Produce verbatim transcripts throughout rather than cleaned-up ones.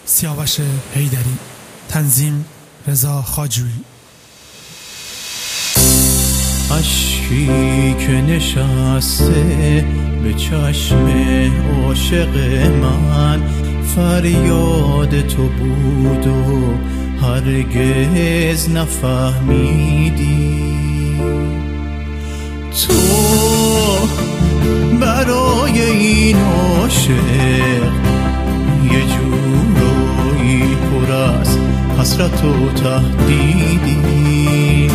سیاوش حیدری، تنظیم رضا خاجویی. اشکی که نشسته به چشم عاشق من، فریاد تو بود و هرگز نفهمیدی. تو برای این عاشق یه جورایی پر از حسرت و تهدیدی.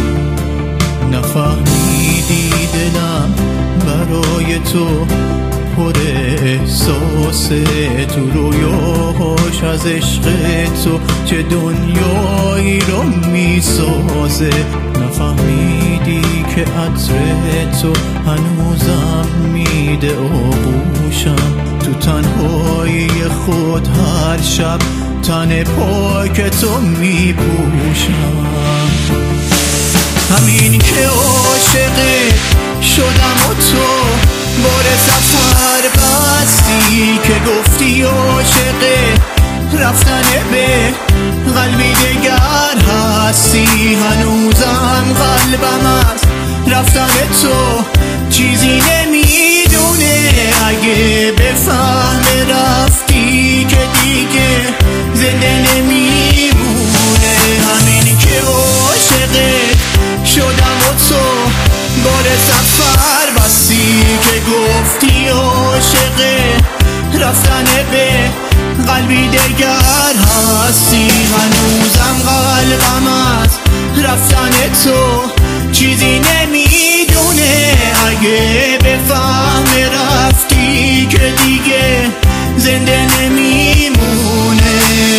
نفهمیدی دلم برای تو پر احساسه، تو رویاهاش از عشق تو چه دنیایی رو میسازه. نفهمیدی که عطر تو هنوزم میده آغوشم، تو تنهایی خود هر شب تن پاک تو میپوشم. همین که عاشق شدم و تو بار سفر بستی، که گفتی عاشق رفتن به قلبی دگر هستی. هنوزم قلبم از رفتن تو چیزی نمیدونه، اگه بفهم رفتی که دیگه زنده نمیمونه. همین که عاشق شدم و تو بار سفر بستی، که گفتی عاشق رفتن به قلبی دگر هستی. هنوزم قلبم از رفتن تو چیزی نمیدونه، اگه بفهم رفتی که دیگه زنده نمیمونه.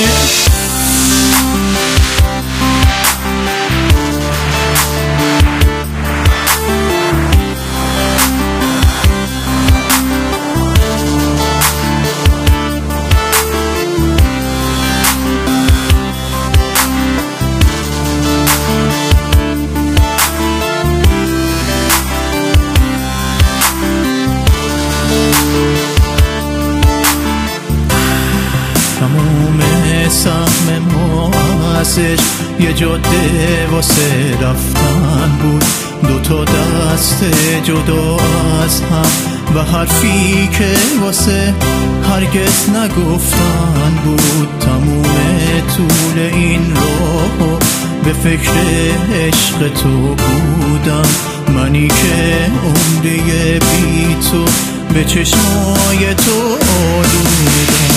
تموم سهم ما ازش یه جاده واسه رفتن بود، دوتا دست جدا از هم و حرفی که واسه هرگز نگفتن بود. تموم طول این راه به فکر عشق تو بودم، منی که عمری بی تو به چشمای تو آلودم.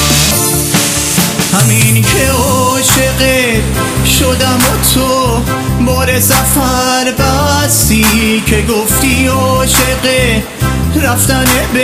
همین که عاشق شدم و تو بار سفر بستی، که گفتی عاشق رفتن به